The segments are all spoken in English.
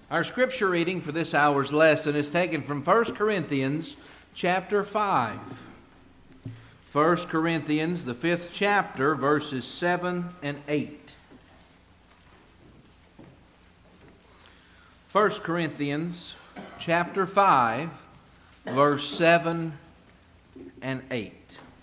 Our scripture reading for this hour's lesson is taken from 1 Corinthians chapter 5. 1 Corinthians, the 5th chapter, verses 7 and 8. 1 Corinthians chapter 5, verse 7 and 8.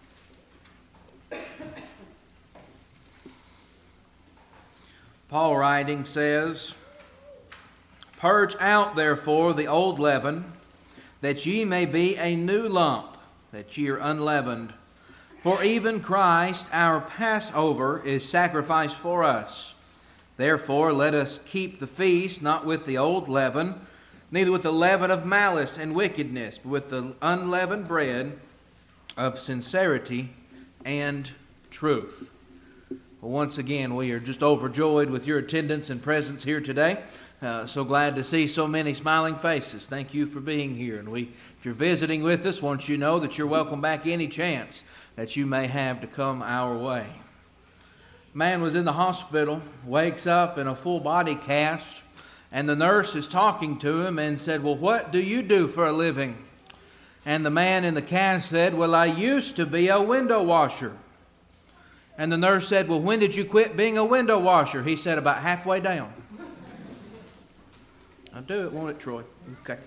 Paul writing says, "Purge out therefore the old leaven, that ye may be a new lump, that ye are unleavened. For even Christ our Passover is sacrificed for us. Therefore let us keep the feast not with the old leaven, neither with the leaven of malice and wickedness, but with the unleavened bread of sincerity and truth." Well, once again, we are just overjoyed with your attendance and presence here today. So glad to see so many smiling faces. Thank you for being here. And if you're visiting with us, want you to know that you're welcome back any chance that you may have to come our way. Man was in the hospital, wakes up in a full body cast, and the nurse is talking to him and said, "Well, what do you do for a living?" And the man in the cast said, "Well, I used to be a window washer." And the nurse said, "Well, when did you quit being a window washer?" He said, "About halfway down." I'll do it, won't it, Troy? Okay.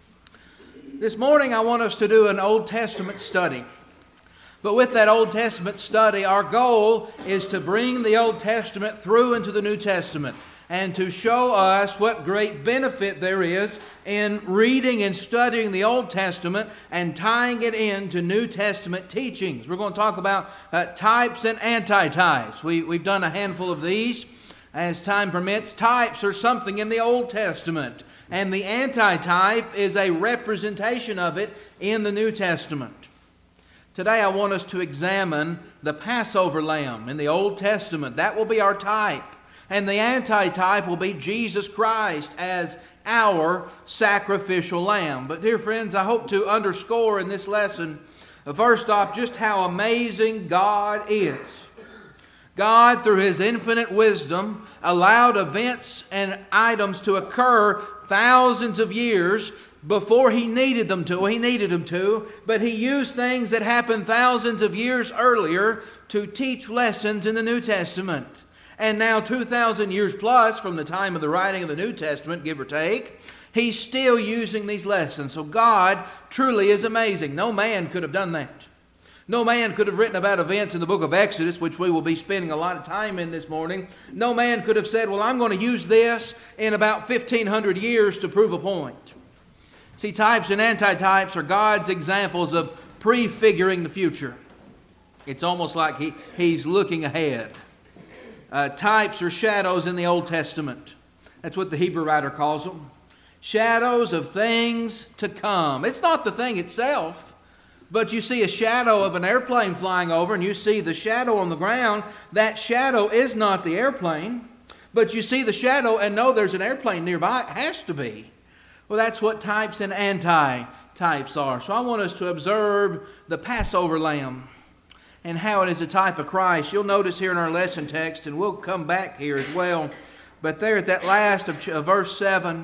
This morning I want us to do an Old Testament study. But with that Old Testament study, our goal is to bring the Old Testament through into the New Testament and to show us what great benefit there is in reading and studying the Old Testament and tying it into New Testament teachings. We're going to talk about types and anti-types. We've done a handful of these. As time permits, types are something in the Old Testament, and the anti-type is a representation of it in the New Testament. Today I want us to examine the Passover lamb in the Old Testament. That will be our type. And the anti-type will be Jesus Christ as our sacrificial lamb. But dear friends, I hope to underscore in this lesson, first off, just how amazing God is. God, through His infinite wisdom, allowed events and items to occur thousands of years before He needed them to. Well, He needed them to, but He used things that happened thousands of years earlier to teach lessons in the New Testament. And now 2,000 years plus from the time of the writing of the New Testament, give or take, He's still using these lessons. So God truly is amazing. No man could have done that. No man could have written about events in the book of Exodus, which we will be spending a lot of time in this morning. No man could have said, "Well, I'm going to use this in about 1,500 years to prove a point." See, types and anti-types are God's examples of prefiguring the future. It's almost like He's looking ahead. Types are shadows in the Old Testament. That's what the Hebrew writer calls them. Shadows of things to come. It's not the thing itself. But you see a shadow of an airplane flying over and you see the shadow on the ground. That shadow is not the airplane. But you see the shadow and know there's an airplane nearby. It has to be. Well, that's what types and anti-types are. So I want us to observe the Passover lamb and how it is a type of Christ. You'll notice here in our lesson text, and we'll come back here as well, but there at that last of verse 7,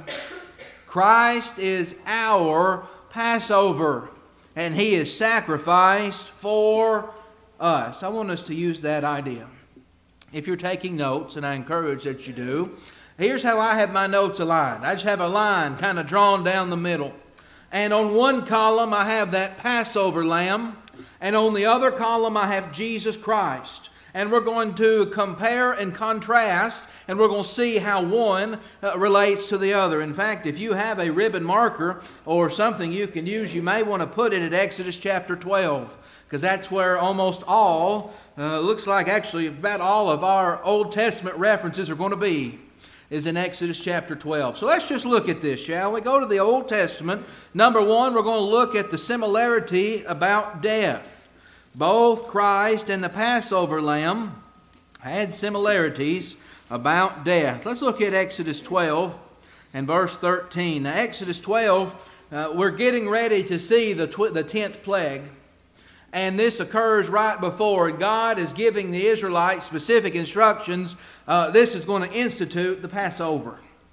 Christ is our Passover, and He is sacrificed for us. I want us to use that idea. If you're taking notes, and I encourage that you do, here's how I have my notes aligned. I just have a line kind of drawn down the middle. And on one column I have that Passover lamb, and on the other column I have Jesus Christ. And we're going to compare and contrast, and we're going to see how one relates to the other. In fact, if you have a ribbon marker or something you can use, you may want to put it at Exodus chapter 12, because that's where almost all, looks like actually about all of our Old Testament references are going to be, is in Exodus chapter 12. So let's just look at this, shall we? Go to the Old Testament. Number one, we're going to look at the similarity about death. Both Christ and the Passover lamb had similarities about death. Let's look at Exodus 12 and verse 13. Now, Exodus 12, we're getting ready to see the 10th plague. And this occurs right before God is giving the Israelites specific instructions. This is going to institute the Passover.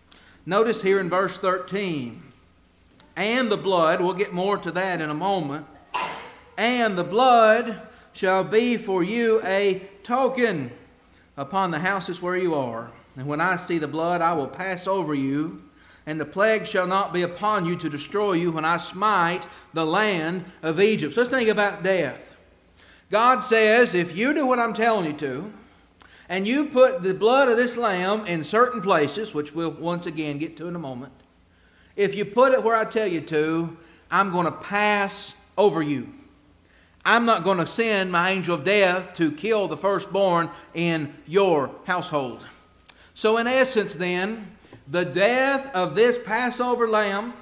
Notice here in verse 13, and the blood, we'll get more to that in a moment, and the blood shall be for you a token upon the houses where you are. And when I see the blood, I will pass over you, and the plague shall not be upon you to destroy you when I smite the land of Egypt. So let's think about death. God says, if you do what I'm telling you to, and you put the blood of this lamb in certain places, which we'll once again get to in a moment, if you put it where I tell you to, I'm going to pass over you. I'm not going to send my angel of death to kill the firstborn in your household. So in essence then, the death of this Passover lamb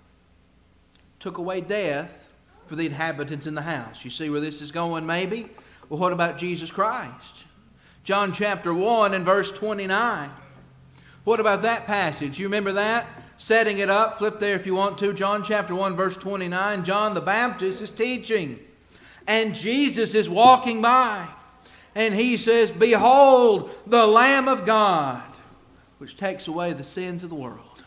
took away death for the inhabitants in the house. You see where this is going maybe? Well, what about Jesus Christ? John chapter 1 and verse 29. What about that passage? You remember that? Setting it up, flip there if you want to. John chapter 1 verse 29. John the Baptist is teaching. And Jesus is walking by. And he says, behold, the Lamb of God, which takes away the sins of the world.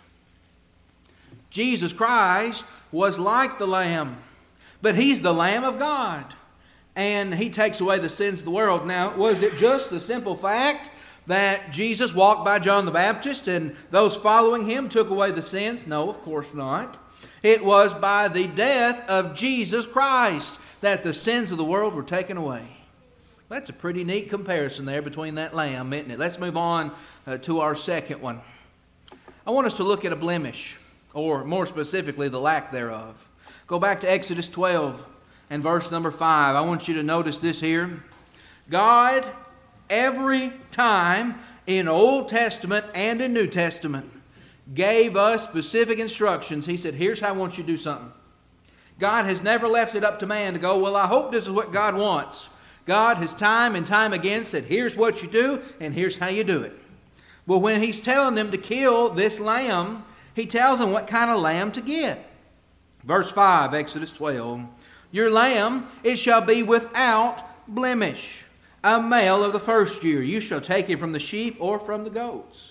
Jesus Christ was like the Lamb, but He's the Lamb of God. And He takes away the sins of the world. Now, was it just the simple fact that Jesus walked by John the Baptist and those following Him took away the sins? No, of course not. It was by the death of Jesus Christ that the sins of the world were taken away. That's a pretty neat comparison there between that lamb, isn't it? Let's move on to our second one. I want us to look at a blemish, or more specifically, the lack thereof. Go back to Exodus 12 and verse number 5. I want you to notice this here. God, every time in Old Testament and in New Testament, gave us specific instructions. He said, here's how I want you to do something. God has never left it up to man to go, well, I hope this is what God wants. God has time and time again said, here's what you do, and here's how you do it. Well, when He's telling them to kill this lamb, He tells them what kind of lamb to get. Verse 5, Exodus 12. Your lamb, it shall be without blemish, a male of the first year. You shall take him from the sheep or from the goats.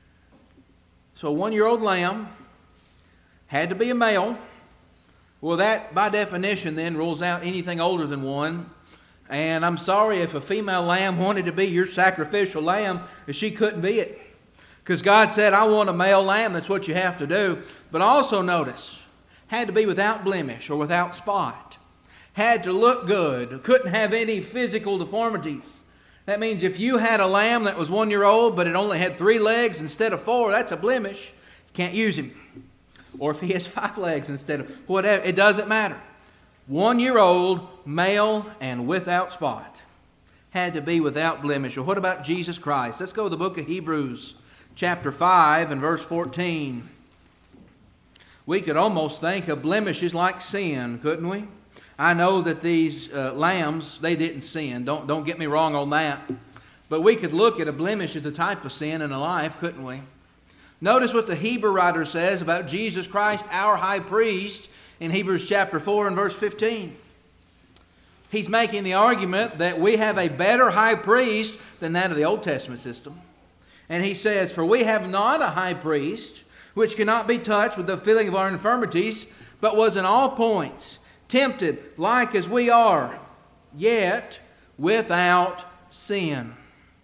So a 1-year-old lamb had to be a male. Well, that by definition then rules out anything older than 1. And I'm sorry if a female lamb wanted to be your sacrificial lamb, if she couldn't be it. Because God said, I want a male lamb, that's what you have to do. But also notice, had to be without blemish or without spot. Had to look good, couldn't have any physical deformities. That means if you had a lamb that was 1-year-old, but it only had 3 legs instead of 4, that's a blemish. You can't use him. Or if he has 5 legs instead of whatever, it doesn't matter. 1-year-old, male, and without spot. Had to be without blemish. Or what about Jesus Christ? Let's go to the book of Hebrews, chapter 5 and verse 14. We could almost think of blemishes like sin, couldn't we? I know that these lambs, they didn't sin. Don't get me wrong on that. But we could look at a blemish as a type of sin in a life, couldn't we? Notice what the Hebrew writer says about Jesus Christ, our high priest, in Hebrews chapter 4 and verse 15. He's making the argument that we have a better high priest than that of the Old Testament system. And he says, for we have not a high priest which cannot be touched with the feeling of our infirmities, but was in all points tempted like as we are, yet without sin.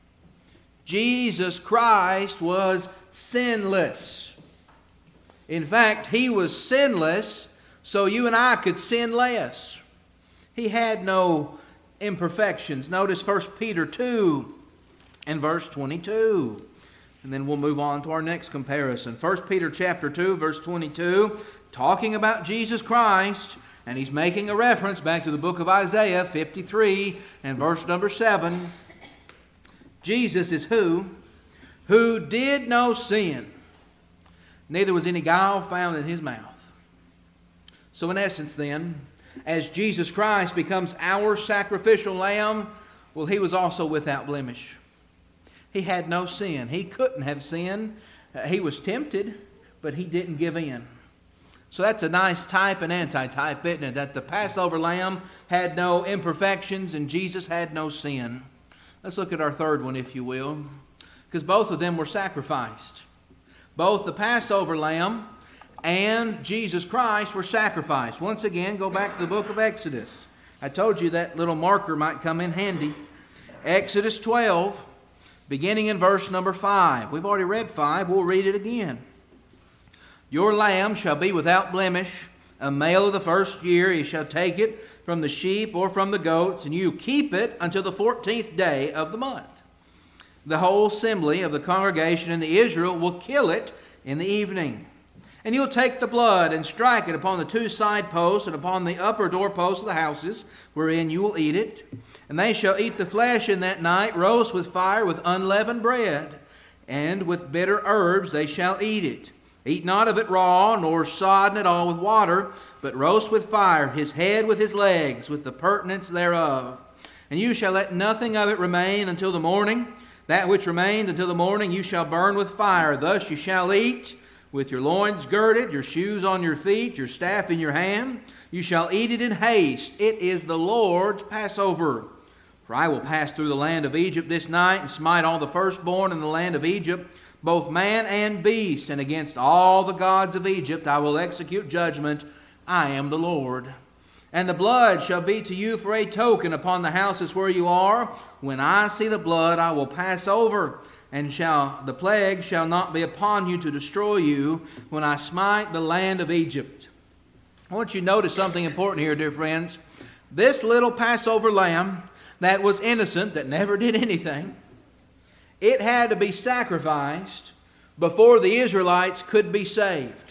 Jesus Christ was sinless. In fact, He was sinless so you and I could sin less. He had no imperfections. Notice 1 Peter 2 and verse 22. And then we'll move on to our next comparison. 1 Peter chapter 2, verse 22, talking about Jesus Christ, and he's making a reference back to the book of Isaiah 53 and verse number 7. Jesus is who? Who did no sin, neither was any guile found in His mouth. So in essence then, as Jesus Christ becomes our sacrificial lamb, well, He was also without blemish. He had no sin. He couldn't have sinned. He was tempted, but He didn't give in. So that's a nice type and antitype, isn't it? That the Passover lamb had no imperfections and Jesus had no sin. Let's look at our third one, if you will. Because both of them were sacrificed. Both the Passover lamb and Jesus Christ were sacrificed. Once again, go back to the book of Exodus. I told you that little marker might come in handy. Exodus 12, beginning in verse number 5. We've already read 5. We'll read it again. Your lamb shall be without blemish, a male of the first year. He shall take it from the sheep or from the goats, and you keep it until the 14th day of the month. The whole assembly of the congregation in the Israel will kill it in the evening. And you'll take the blood and strike it upon the 2 side posts and upon the upper doorposts of the houses, wherein you will eat it. And they shall eat the flesh in that night, roast with fire, with unleavened bread, and with bitter herbs they shall eat it. Eat not of it raw, nor sodden it all with water, but roast with fire, his head with his legs, with the purtenance thereof. And you shall let nothing of it remain until the morning. That which remained until the morning you shall burn with fire. Thus you shall eat, with your loins girded, your shoes on your feet, your staff in your hand. You shall eat it in haste. It is the Lord's Passover. For I will pass through the land of Egypt this night, and smite all the firstborn in the land of Egypt, both man and beast, and against all the gods of Egypt I will execute judgment. I am the Lord. And the blood shall be to you for a token upon the houses where you are. When I see the blood, I will pass over, and the plague shall not be upon you to destroy you when I smite the land of Egypt. I want you to notice something important here, dear friends. This little Passover lamb that was innocent, that never did anything, it had to be sacrificed before the Israelites could be saved.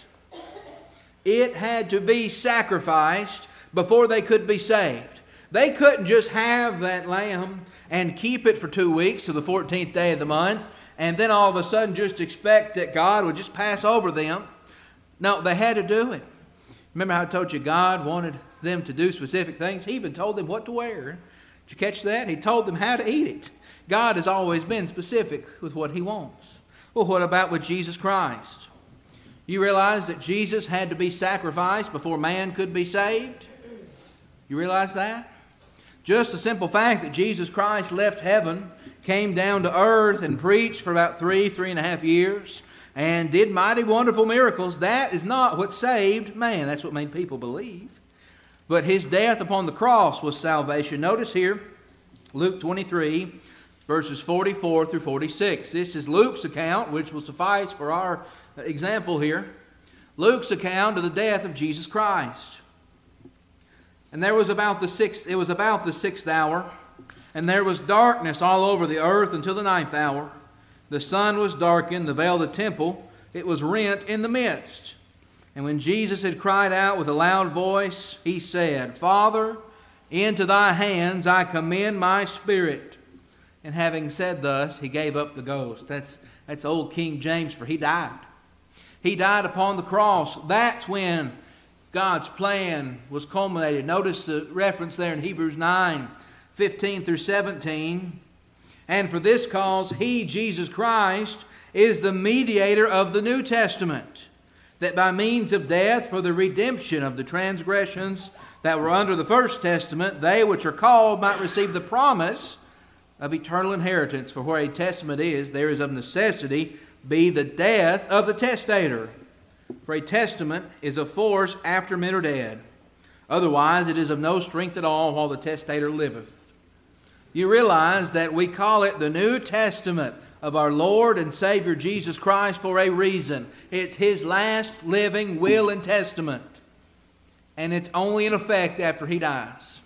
It had to be sacrificed before they could be saved. They couldn't just have that lamb and keep it for 2 weeks to the 14th day of the month and then all of a sudden just expect that God would just pass over them. No, they had to do it. Remember how I told you God wanted them to do specific things? He even told them what to wear. Did you catch that? He told them how to eat it. God has always been specific with what He wants. Well, what about with Jesus Christ? You realize that Jesus had to be sacrificed before man could be saved? You realize that? Just the simple fact that Jesus Christ left heaven, came down to earth and preached for about 3.5 years, and did mighty wonderful miracles, that is not what saved man. That's what made people believe. But His death upon the cross was salvation. Notice here, Luke 23, verses 44 through 46. This is Luke's account, which will suffice for our example here. Luke's account of the death of Jesus Christ. And it was about the 6th hour, and there was darkness all over the earth until the 9th hour. The sun was darkened, the veil of the temple, it was rent in the midst. And when Jesus had cried out with a loud voice, He said, Father, into Thy hands I commend my spirit. And having said thus, He gave up the ghost. That's old King James, for He died. He died upon the cross. That's when God's plan was culminated. Notice the reference there in Hebrews 9, 15 through 17. And for this cause, He, Jesus Christ, is the mediator of the New Testament, that by means of death for the redemption of the transgressions that were under the First Testament, they which are called might receive the promise of eternal inheritance. For where a testament is, there is of necessity be the death of the testator. For a testament is of force after men are dead. Otherwise it is of no strength at all while the testator liveth. You realize that we call it the New Testament of our Lord and Savior Jesus Christ for a reason. It's His last living will and testament. And it's only in effect after He dies.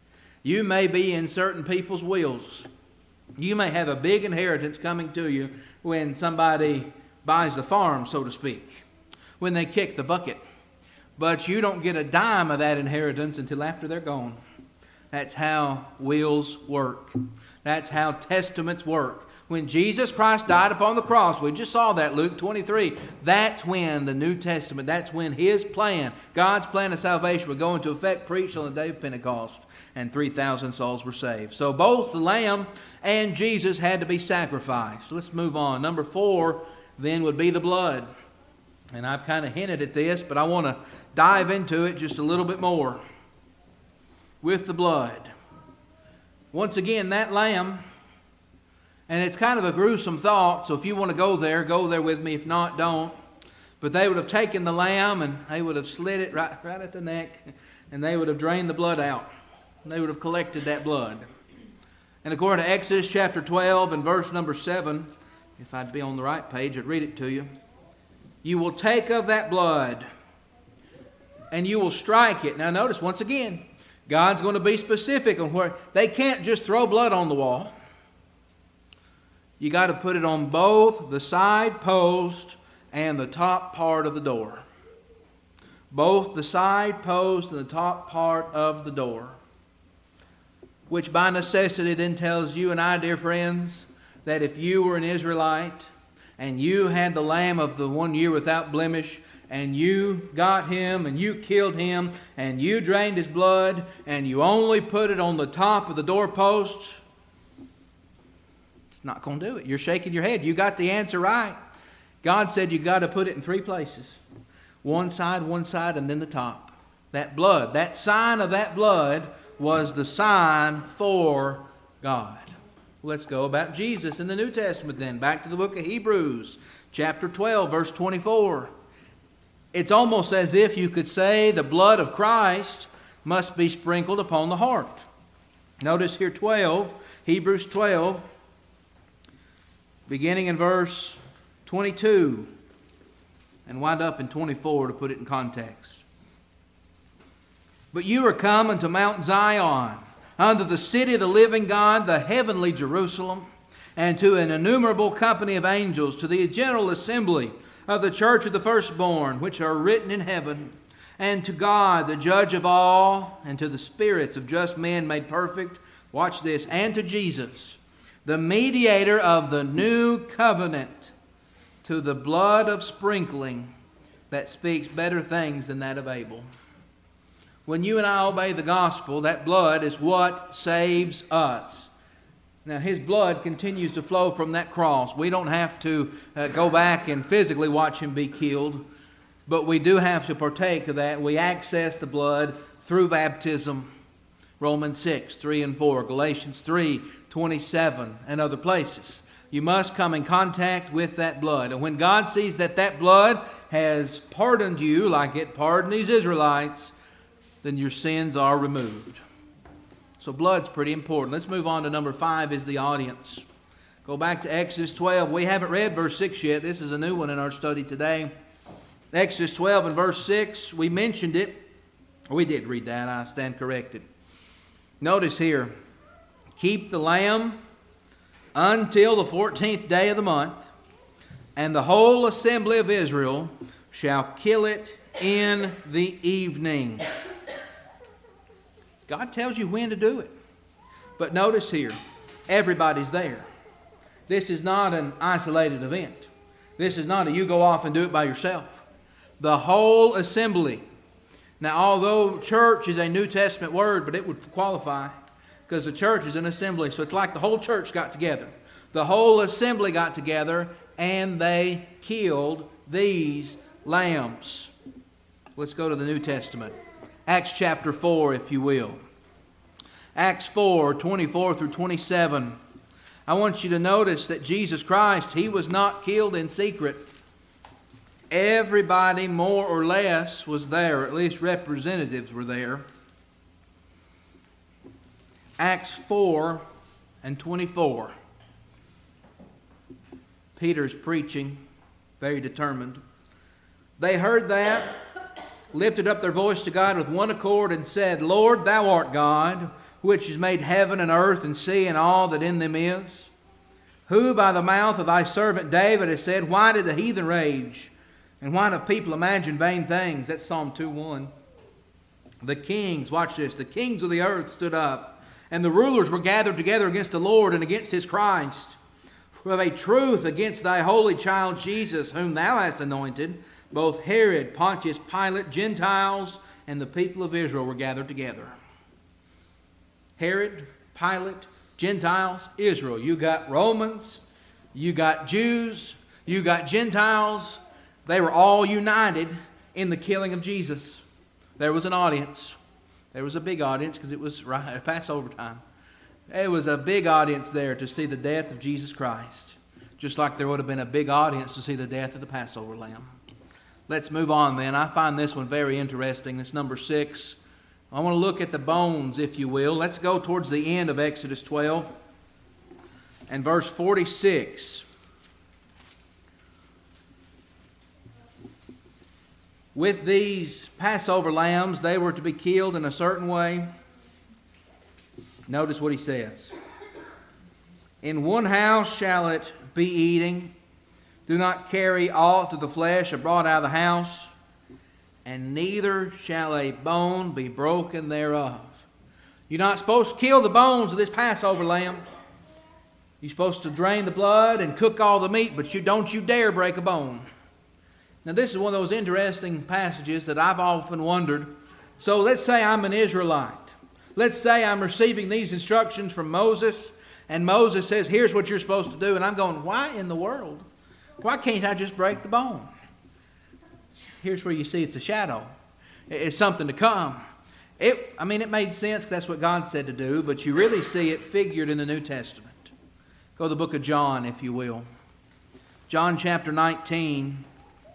You may be in certain people's wills. You may have a big inheritance coming to you when somebody buys the farm, so to speak, when they kick the bucket. But you don't get a dime of that inheritance until after they're gone. That's how wills work. That's how testaments work. When Jesus Christ died upon the cross, we just saw that, Luke 23, that's when the New Testament, that's when His plan, God's plan of salvation would go into effect, preached on the day of Pentecost, and 3,000 souls were saved. So both the Lamb and Jesus had to be sacrificed. Let's move on. Number 4 then would be the blood. And I've kind of hinted at this, but I want to dive into it just a little bit more. With the blood. Once again, that lamb And it's kind of a gruesome thought, so if you want to go there with me. If not, don't. But they would have taken the lamb and they would have slit it right at the neck, and they would have drained the blood out. They would have collected that blood. And according to Exodus chapter 12 and verse number 7, if I'd be on the right page, I'd read it to you. You will take of that blood and you will strike it. Now notice once again, God's going to be specific on where they can't just throw blood on the wall. You got to put it on both the side post and the top part of the door. Both the side post and the top part of the door. Which by necessity then tells you and I, dear friends, that if you were an Israelite and you had the lamb of the 1 year without blemish, and you got him and you killed him and you drained his blood and you only put it on the top of the doorpost, it's not going to do it. You're shaking your head. You got the answer right. God said you got to put it in 3 places. One side, and then the top. That blood, that sign of that blood was the sign for God. Let's go about Jesus in the New Testament then. Back to the book of Hebrews, chapter 12, verse 24. It's almost as if you could say the blood of Christ must be sprinkled upon the heart. Notice here 12, Hebrews 12, beginning in verse 22, and wind up in 24 to put it in context. But you are come unto Mount Zion, unto the city of the living God, the heavenly Jerusalem, and to an innumerable company of angels, to the general assembly of the church of the firstborn, which are written in heaven, and to God, the judge of all, and to the spirits of just men made perfect, watch this, and to Jesus, the mediator of the new covenant, to the blood of sprinkling that speaks better things than that of Abel. When you and I obey the gospel, that blood is what saves us. Now, his blood continues to flow from that cross. We don't have to go back and physically watch him be killed, but we do have to partake of that. We access the blood through baptism. Romans 6, 3 and 4, Galatians 3, 27, and other places. You must come in contact with that blood. And when God sees that that blood has pardoned you like it pardoned these Israelites, then your sins are removed. So blood's pretty important. Let's move on to number 5 is the audience. Go back to Exodus 12. We haven't read verse 6 yet. This is a new one in our study today. Exodus 12 and verse 6, we mentioned it. We did read that. I stand corrected. Notice here, keep the lamb until the 14th day of the month, and the whole assembly of Israel shall kill it in the evening. God tells you when to do it. But notice here, everybody's there. This is not an isolated event. This is not a you go off and do it by yourself. The whole assembly. Now, although church is a New Testament word, but it would qualify because the church is an assembly. So it's like the whole church got together. The whole assembly got together and they killed these lambs. Let's go to the New Testament. Acts chapter 4, if you will. Acts 4, 24 through 27. I want you to notice that Jesus Christ, he was not killed in secret. Everybody more or less was there, at least representatives were there. Acts 4 and 24. Peter's preaching, very determined. They heard that, lifted up their voice to God with one accord and said, Lord, thou art God, which has made heaven and earth and sea and all that in them is, who by the mouth of thy servant David has said, why did the heathen rage, and why do people imagine vain things? That's Psalm 2:1. The kings, watch this, the kings of the earth stood up, and the rulers were gathered together against the Lord and against his Christ, of a truth against thy holy child Jesus, whom thou hast anointed. Both Herod, Pontius Pilate, Gentiles, and the people of Israel were gathered together. Herod, Pilate, Gentiles, Israel. You got Romans, you got Jews, you got Gentiles. They were all united in the killing of Jesus. There was an audience. There was a big audience because it was Passover time. It was a big audience there to see the death of Jesus Christ, just like there would have been a big audience to see the death of the Passover lamb. Let's move on then. I find this one very interesting. It's number 6. I want to look at the bones, if you will. Let's go towards the end of Exodus 12 and verse 46. With these Passover lambs, they were to be killed in a certain way. Notice what he says. In one house shall it be eating. Do not carry aught of the flesh abroad out of the house, and neither shall a bone be broken thereof. You're not supposed to kill the bones of this Passover lamb. You're supposed to drain the blood and cook all the meat, but don't you dare break a bone. Now this is one of those interesting passages that I've often wondered. So let's say I'm an Israelite. Let's say I'm receiving these instructions from Moses, and Moses says, here's what you're supposed to do. And I'm going, why in the world? Why can't I just break the bone? Here's where you see it's a shadow. It's something to come. It made sense because that's what God said to do, but you really see it figured in the New Testament. Go to the book of John, if you will. John chapter 19,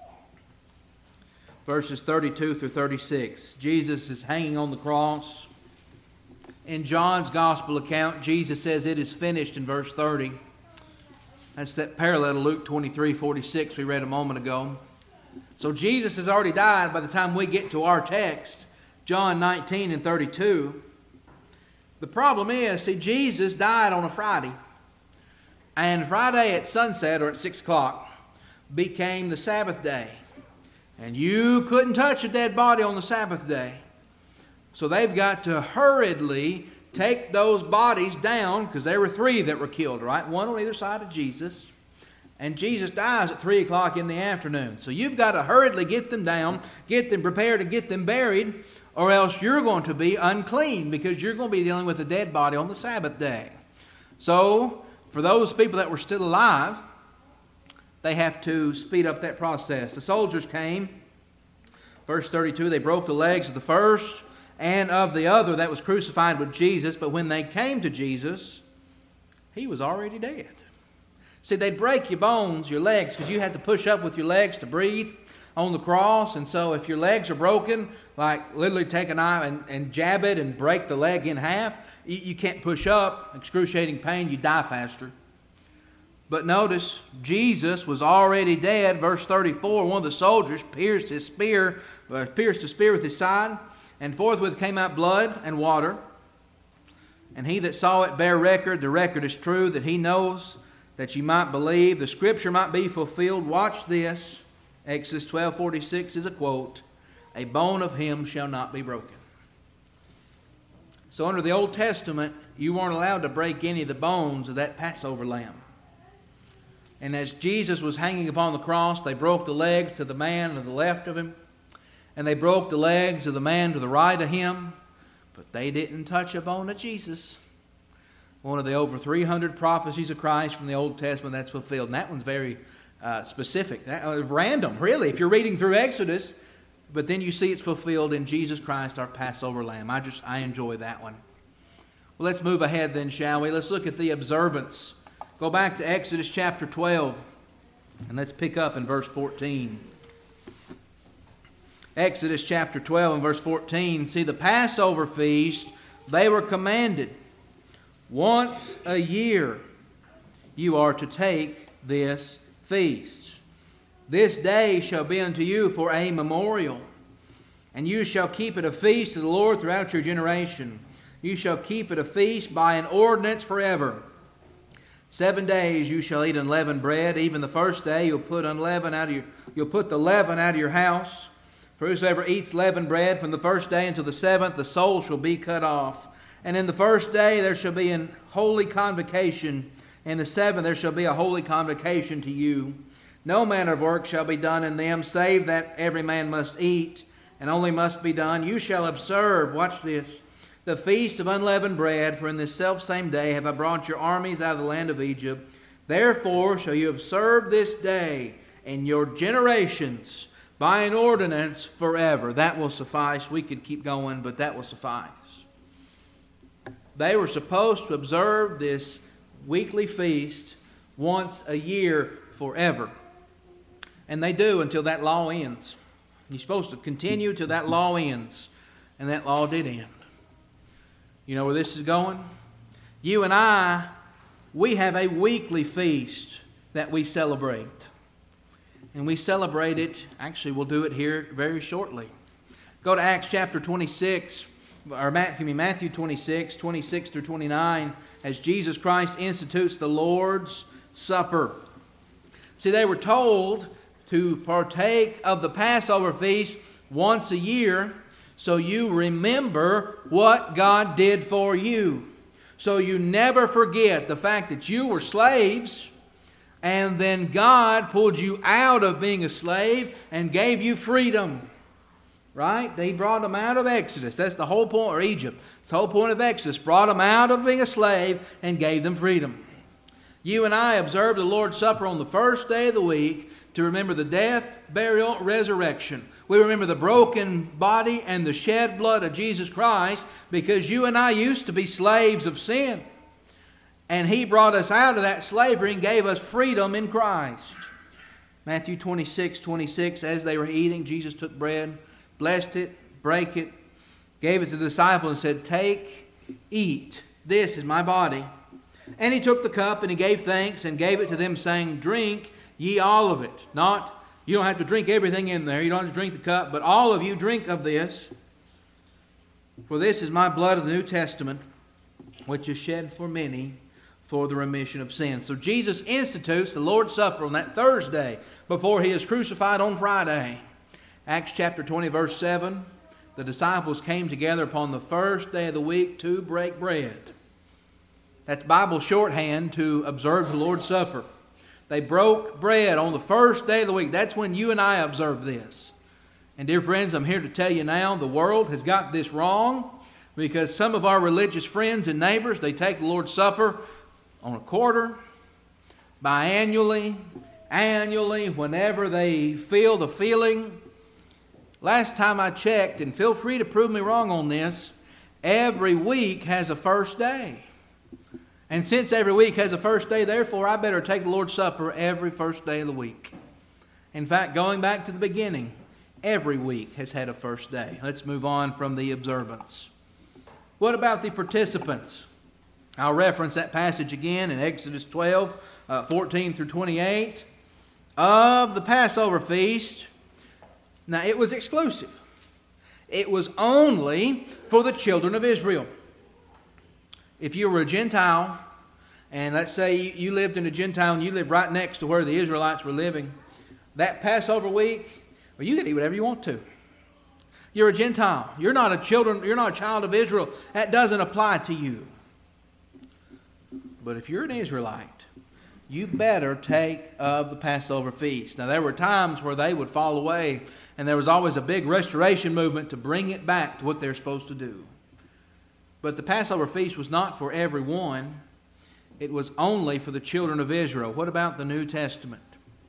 verses 32 through 36. Jesus is hanging on the cross. In John's gospel account, Jesus says it is finished in verse 30. That's that parallel to Luke 23:46 we read a moment ago. So Jesus has already died by the time we get to our text, John 19 and 32. The problem is, Jesus died on a Friday. And Friday at sunset, or at 6 o'clock, became the Sabbath day. And you couldn't touch a dead body on the Sabbath day. So they've got to hurriedly take those bodies down, because there were 3 that were killed, right? One on either side of Jesus. And Jesus dies at 3 o'clock in the afternoon. So you've got to hurriedly get them down, get them prepared, and get them buried, or else you're going to be unclean, because you're going to be dealing with a dead body on the Sabbath day. So for those people that were still alive, they have to speed up that process. The soldiers came. Verse 32, they broke the legs of the first and of the other that was crucified with Jesus. But when they came to Jesus, he was already dead. See, they'd break your bones, your legs, because you had to push up with your legs to breathe on the cross. And so if your legs are broken, like literally take a knife and jab it and break the leg in half, you can't push up. Excruciating pain, you die faster. But notice, Jesus was already dead. Verse 34, one of the soldiers pierced a spear with his side, and forthwith came out blood and water. And he that saw it bare record. The record is true, that he knows, that you might believe. The scripture might be fulfilled. Watch this. Exodus 12:46 is a quote. A bone of him shall not be broken. So under the Old Testament, you weren't allowed to break any of the bones of that Passover lamb. And as Jesus was hanging upon the cross, they broke the legs to the man to the left of him, and they broke the legs of the man to the right of him, but they didn't touch a bone of Jesus. One of the over 300 prophecies of Christ from the Old Testament that's fulfilled. And that one's very specific. Random, really, if you're reading through Exodus, but then you see it's fulfilled in Jesus Christ, our Passover lamb. I enjoy that one. Well, let's move ahead then, shall we? Let's look at the observance. Go back to Exodus chapter 12, and let's pick up in verse 14. Exodus chapter 12 and verse 14. See, the Passover feast, they were commanded. Once a year you are to take this feast. This day shall be unto you for a memorial, and you shall keep it a feast to the Lord throughout your generation. You shall keep it a feast by an ordinance forever. 7 days you shall eat unleavened bread. Even the first day you'll put the leaven out of your house. For whosoever eats leavened bread from the first day until the 7th, the soul shall be cut off. And in the first day there shall be an holy convocation. In the 7th there shall be a holy convocation to you. No manner of work shall be done in them, save that every man must eat, and only must be done. You shall observe, watch this, the feast of unleavened bread, for in this selfsame day have I brought your armies out of the land of Egypt. Therefore shall you observe this day in your generations by an ordinance forever. That will suffice. We could keep going, but that will suffice. They were supposed to observe this weekly feast once a year forever. And they do until that law ends. You're supposed to continue till that law ends. And that law did end. You know where this is going? You and I, we have a weekly feast that we celebrate. And we celebrate it, actually we'll do it here very shortly. Go to Acts chapter 26, or Matthew 26, 26 through 29, as Jesus Christ institutes the Lord's Supper. See, they were told to partake of the Passover feast once a year, so you remember what God did for you. So you never forget the fact that you were slaves, and then God pulled you out of being a slave and gave you freedom. Right? He brought them out of Exodus. That's the whole point, or Egypt. It's the whole point of Exodus. Brought them out of being a slave and gave them freedom. You and I observe the Lord's Supper on the first day of the week to remember the death, burial, resurrection. We remember the broken body and the shed blood of Jesus Christ because you and I used to be slaves of sin. And He brought us out of that slavery and gave us freedom in Christ. Matthew 26, 26, as they were eating, Jesus took bread, blessed it, brake it, gave it to the disciples and said, "Take, eat, this is my body." And He took the cup and He gave thanks and gave it to them, saying, "Drink ye all of it." Not, you don't have to drink everything in there. You don't have to drink the cup, but all of you drink of this. "For this is my blood of the New Testament, which is shed for many for the remission of sins." So Jesus institutes the Lord's Supper on that Thursday before He is crucified on Friday. Acts chapter 20, verse 7, the disciples came together upon the first day of the week to break bread. That's Bible shorthand to observe the Lord's Supper. They broke bread on the first day of the week. That's when you and I observe this. And dear friends, I'm here to tell you now, the world has got this wrong because some of our religious friends and neighbors, they take the Lord's Supper on a quarter, biannually, annually, whenever they feel the feeling. Last time I checked, and feel free to prove me wrong on this, every week has a first day. And since every week has a first day, therefore I better take the Lord's Supper every first day of the week. In fact, going back to the beginning, every week has had a first day. Let's move on from the observance. What about the participants? I'll reference that passage again in Exodus 12, 14 through 28. Of the Passover feast, now it was exclusive. It was only for the children of Israel. If you were a Gentile, and let's say you lived in a Gentile and you lived right next to where the Israelites were living, that Passover week, well, you can eat whatever you want to. You're a Gentile. You're not a child of Israel. That doesn't apply to you. But if you're an Israelite, you better take of the Passover feast. Now, there were times where they would fall away, and there was always a big restoration movement to bring it back to what they're supposed to do. But the Passover feast was not for everyone. It was only for the children of Israel. What about the New Testament?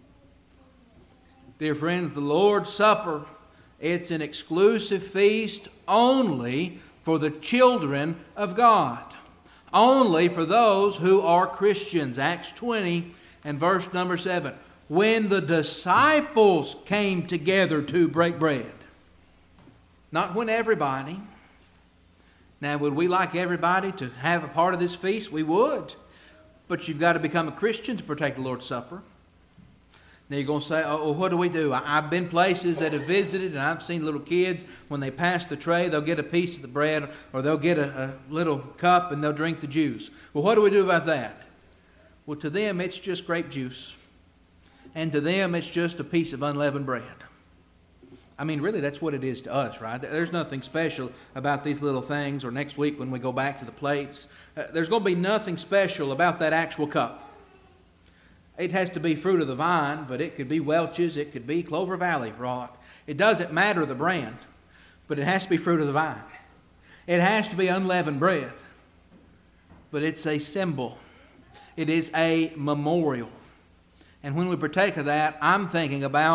Dear friends, the Lord's Supper, it's an exclusive feast only for the children of God. Only for those who are Christians. Acts 20 and verse number 7. When the disciples came together to break bread. Not when everybody. Now, would we like everybody to have a part of this feast? We would. But you've got to become a Christian to partake the Lord's Supper. Now you're going to say, oh, what do we do? I've been places that have visited, and I've seen little kids, when they pass the tray, they'll get a piece of the bread, or they'll get a little cup, and they'll drink the juice. Well, what do we do about that? Well, to them, it's just grape juice. And to them, it's just a piece of unleavened bread. I mean, really, that's what it is to us, right? There's nothing special about these little things, or next week when we go back to the plates. There's going to be nothing special about that actual cup. It has to be fruit of the vine, but it could be Welch's, it could be Clover Valley for all. It doesn't matter the brand, but it has to be fruit of the vine. It has to be unleavened bread. But it's a symbol. It is a memorial. And when we partake of that, I'm thinking about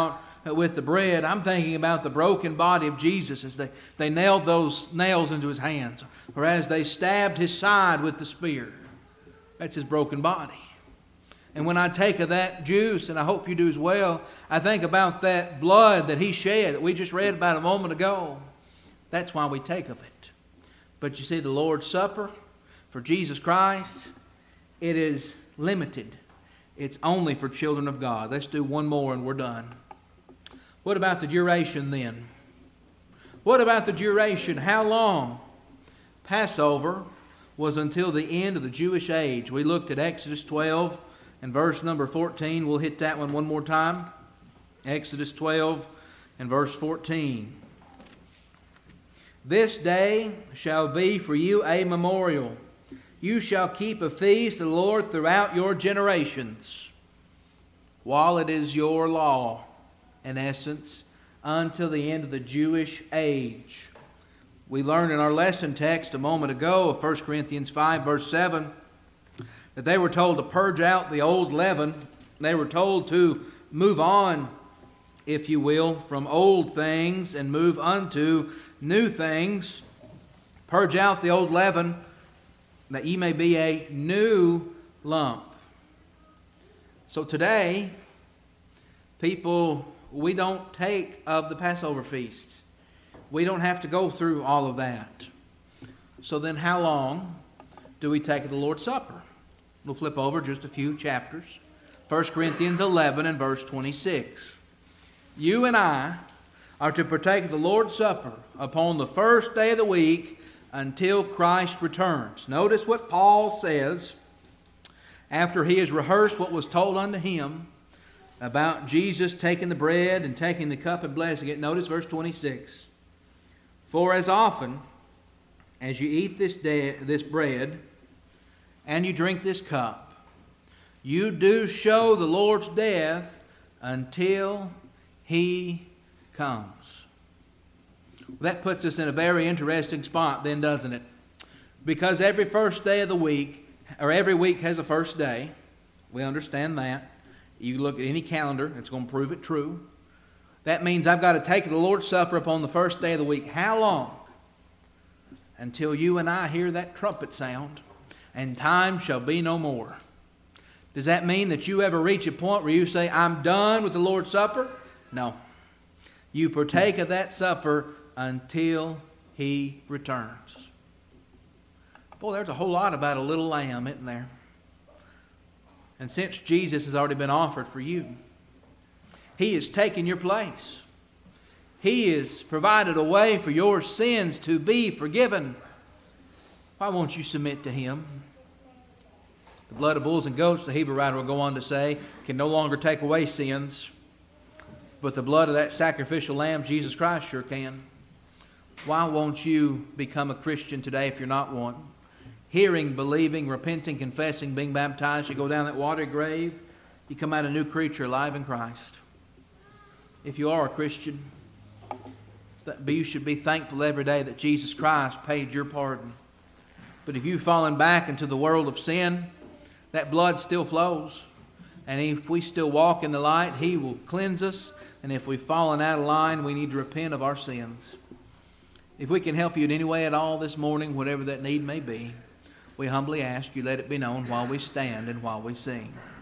with the bread, I'm thinking about the broken body of Jesus as they nailed those nails into his hands, or as they stabbed his side with the spear. That's his broken body. And when I take of that juice, and I hope you do as well, I think about that blood that he shed that we just read about a moment ago. That's why we take of it. But you see, the Lord's Supper for Jesus Christ, it is limited. It's only for children of God. Let's do one more and we're done. What about the duration then? What about the duration? How long? Passover was until the end of the Jewish age. We looked at Exodus 12 and verse number 14. We'll hit that one more time. Exodus 12 and verse 14. This day shall be for you a memorial. You shall keep a feast of the Lord throughout your generations, while it is your law, in essence, until the end of the Jewish age. We learned in our lesson text a moment ago of 1 Corinthians 5 verse 7 that they were told to purge out the old leaven. They were told to move on, if you will, from old things and move unto new things. Purge out the old leaven, that ye may be a new lump. So today, people, we don't take of the Passover feast. We don't have to go through all of that. So then how long do we take of the Lord's Supper? We'll flip over just a few chapters. 1 Corinthians 11 and verse 26. You and I are to partake of the Lord's Supper upon the first day of the week until Christ returns. Notice what Paul says after he has rehearsed what was told unto him about Jesus taking the bread and taking the cup and blessing it. Notice verse 26. For as often as you eat this bread and you drink this cup, you do show the Lord's death until he comes. That puts us in a very interesting spot then, doesn't it? Because every first day of the week, or every week has a first day. We understand that. You look at any calendar, it's going to prove it true. That means I've got to take the Lord's Supper upon the first day of the week. How long? Until you and I hear that trumpet sound, and time shall be no more. Does that mean that you ever reach a point where you say, I'm done with the Lord's Supper? No. You partake of that supper until he returns. Boy, there's a whole lot about a little lamb, isn't there? And since Jesus has already been offered for you, he has taken your place. He has provided a way for your sins to be forgiven. Why won't you submit to him? The blood of bulls and goats, the Hebrew writer will go on to say, can no longer take away sins. But the blood of that sacrificial lamb, Jesus Christ, sure can. Why won't you become a Christian today if you're not one? Hearing, believing, repenting, confessing, being baptized, you go down that watery grave, you come out a new creature alive in Christ. If you are a Christian, you should be thankful every day that Jesus Christ paid your pardon. But if you've fallen back into the world of sin, that blood still flows. And if we still walk in the light, he will cleanse us. And if we've fallen out of line, we need to repent of our sins. If we can help you in any way at all this morning, whatever that need may be, we humbly ask you let it be known while we stand and while we sing.